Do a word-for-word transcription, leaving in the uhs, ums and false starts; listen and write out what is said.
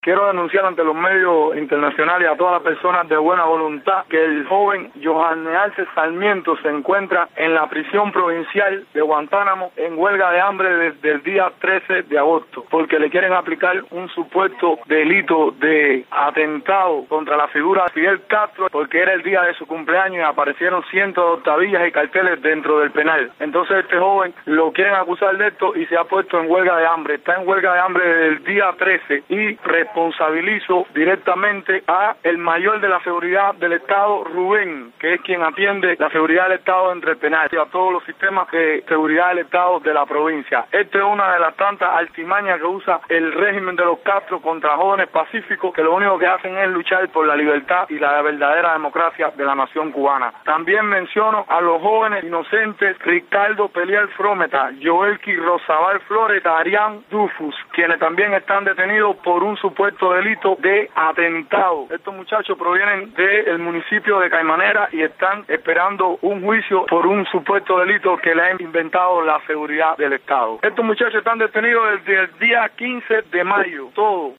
Quiero denunciar ante los medios internacionales y a todas las personas de buena voluntad que el joven Johannes Arce Sarmiento se encuentra en la prisión provincial de Guantánamo en huelga de hambre desde el día trece de agosto, porque le quieren aplicar un supuesto delito de atentado contra la figura de Fidel Castro, porque era el día de su cumpleaños y aparecieron cientos de octavillas y carteles dentro del penal. Entonces este joven lo quieren acusar de esto y se ha puesto en huelga de hambre. Está en huelga de hambre desde el día trece y responsabilizo directamente a el mayor de la seguridad del Estado, Rubén, que es quien atiende la seguridad del Estado dentro del penal, y a todos los sistemas de seguridad del Estado de la provincia. Esta es una de las tantas artimañas que usa el régimen de los Castro contra jóvenes pacíficos que lo único que hacen es luchar por la libertad y la verdadera democracia de la nación cubana. También menciono a los jóvenes inocentes Ricardo Peliel Frometa, Joelky Rosabal Flores, Arián Dufus, quienes también están detenidos por un supuesto delito de atentado. Estos muchachos provienen del municipio de Caimanera y están esperando un juicio por un supuesto delito que le ha inventado la seguridad del Estado. Estos muchachos están detenidos desde el día quince de mayo, todos.